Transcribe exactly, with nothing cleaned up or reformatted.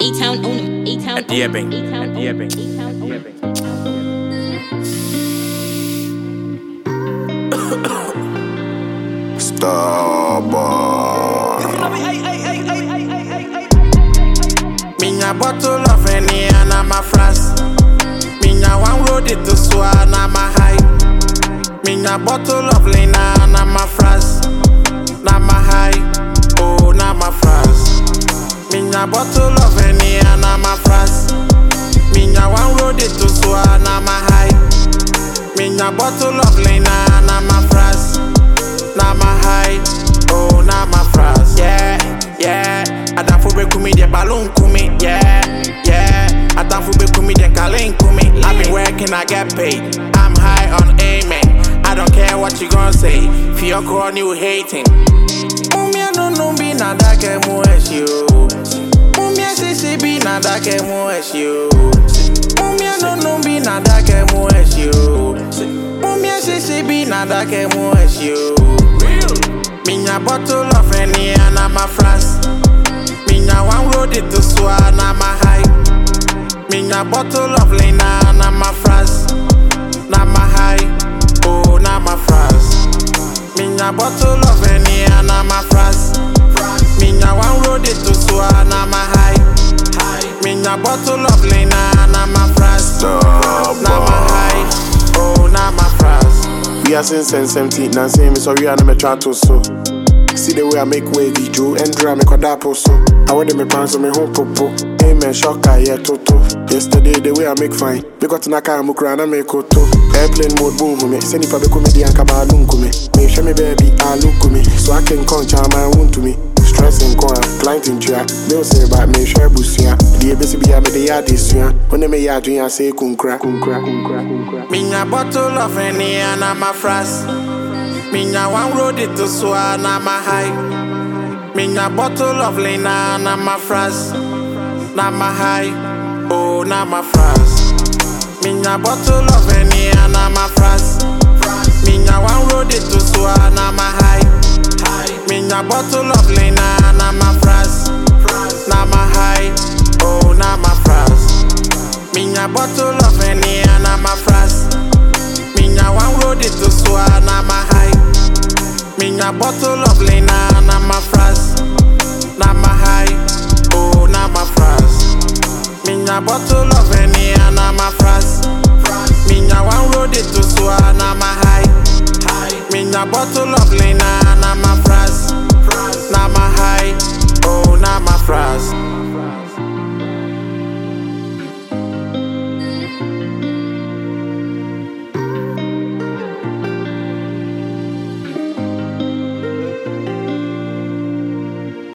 A-Town on them. A-Town on them. Yeah, bang. A-Town Yeah, bang. A-Town on Yeah, them. bang. Starboy. Minha bottle of any and I'm a fras. Minha one road it to swan, I'm a high. Minha bottle of lina and I'm a fras. Nama high, oh nama fras. Minha bottle of any and I'm a fras. Minha one road it to swan, I'm a high. Minha bottle of lina and I'm a fras. Nama high, oh nama fras. Yeah, yeah. Adafu be kumi de balloon kumi. Yeah, yeah. Adafu be kumi de kalin kumi. I've been working, I get paid. I'm high on amen. I don't care what you gon' say. Feel corn you hating. Mumia no no be nada ke mu esio. Mumia sisi be nada ke mu esio. Mumia no no be nada ke mu esio. Mumia sisi be nada ke mu esio. Minha bottle of any and I'm a fras. Minha one road it to swan, I'm a high. Minha bottle of lina and I'm a fras. Nama high, oh nama fras. Minha bottle of any and I'm a fras. Minha one road it to swan, I'm a high. Minha bottle of lina and I'm a fras. Nama high, oh nama fras. We are since seventeen, and say me sorry, and I'm a try to so. See the way I make wavy, Joe, and drum me quadapo so. I want me pants on me home popo. Amen, shocker, yeah, toto. Yesterday, the way I make fine. Me got to Naka, Mukrana, make koto. Airplane mode boom, me. Send if I be comedy and kabalun me. Make sure me baby, I look me. So I can conch my wound to me. Stressing corner, client in chair. They'll say about me, share busia. The A B C be a bit yard this year. When they may yard, I say, kunkra, kunkra, kunkra, kunkra. Minha bottle of any and I'm a fras. Minha one road it to swan, I'm a high. Minha bottle of lina and I'm a fras. Nama high, oh nama fras. Minha bottle of any and I'm a fras. Minha one road it to swan, I'm a high. Minha bottle of lina and I'm a fras. Nama high, oh nama fras. Minha bottle of any and I'm a fras. Minha one road it to swan, I'm a high. Minha bottle of lina and I'm a fras. Nama high, oh nama fras. Minha bottle of any and I'm a fras. Minha one road it to swan, I'm a high. Minha bottle of lina and I'm a fras. Nama high, oh nama fras.